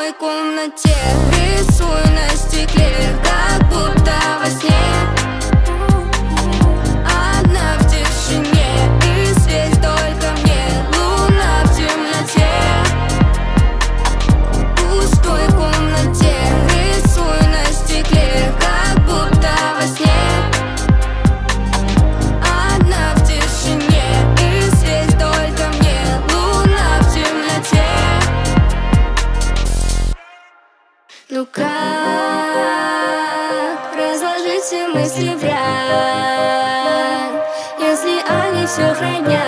пустой комнате рисую на стекле, как будто во сне. Одна в тишине, и свет только мне, луна в темноте. В пустой комнате рисую на стекле, как будто во сне. Одна в тишине, и свет только мне, луна в темноте. Ну как разложить все мысли в ряд, если они все хранят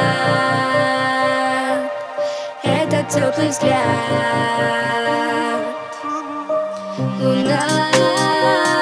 этот теплый взгляд? Луна